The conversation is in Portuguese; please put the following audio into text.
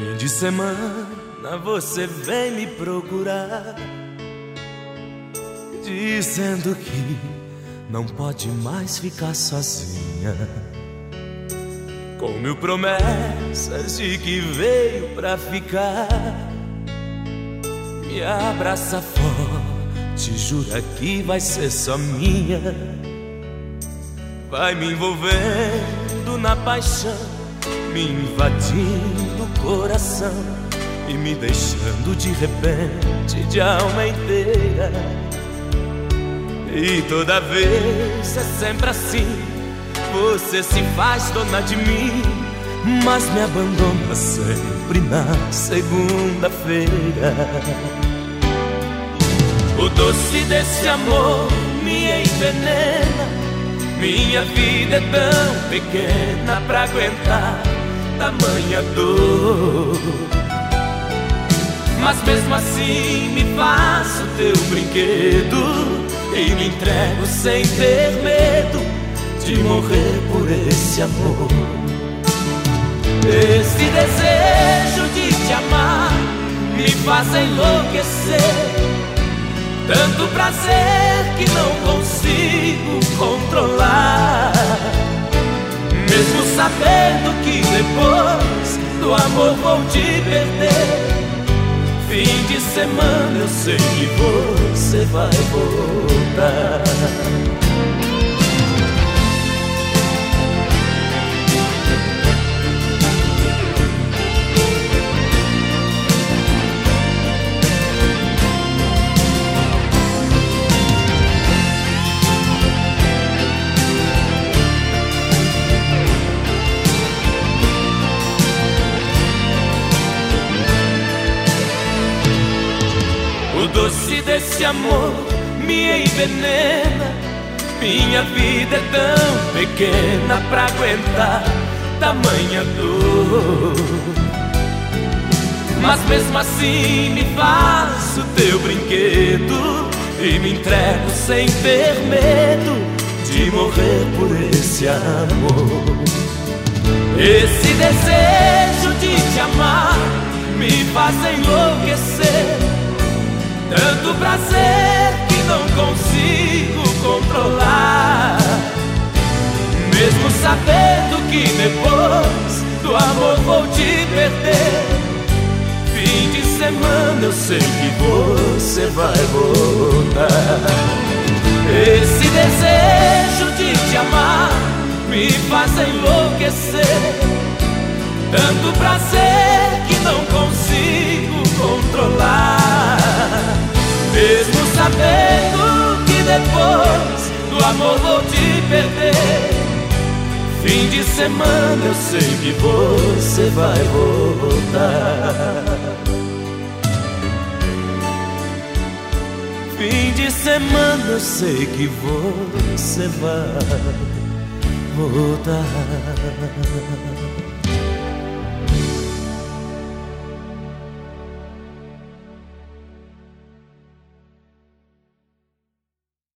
Fim de semana você vem me procurar, dizendo que não pode mais ficar sozinha, com mil promessas de que veio pra ficar. Me abraça forte, jura que vai ser só minha, vai me envolvendo na paixão, me invadindo o coração e me deixando de repente de alma inteira. E toda vez é sempre assim, você se faz dona de mim, mas me abandona sempre na segunda-feira. O doce desse amor me envenena, minha vida é tão pequena pra aguentar tamanha dor. Mas mesmo assim me faço teu brinquedo e me entrego sem ter medo de morrer por esse amor. Esse desejo de te amar me faz enlouquecer, tanto prazer que não consigo controlar, mesmo sabendo que depois do amor vou te perder. Fim de semana eu sei que você vai voltar. O doce desse amor me envenena, minha vida é tão pequena pra aguentar tamanha dor. Mas mesmo assim me faço teu brinquedo e me entrego sem ter medo de morrer por esse amor. Esse desejo de te amar me faz enlouquecer, tanto prazer que não consigo controlar, mesmo sabendo que depois do amor vou te perder. Fim de semana eu sei que você vai voltar. Esse desejo de te amar me faz enlouquecer, tanto prazer que não consigo controlar, mesmo sabendo que depois do amor vou te perder. Fim de semana eu sei que você vai voltar. Fim de semana eu sei que você vai voltar.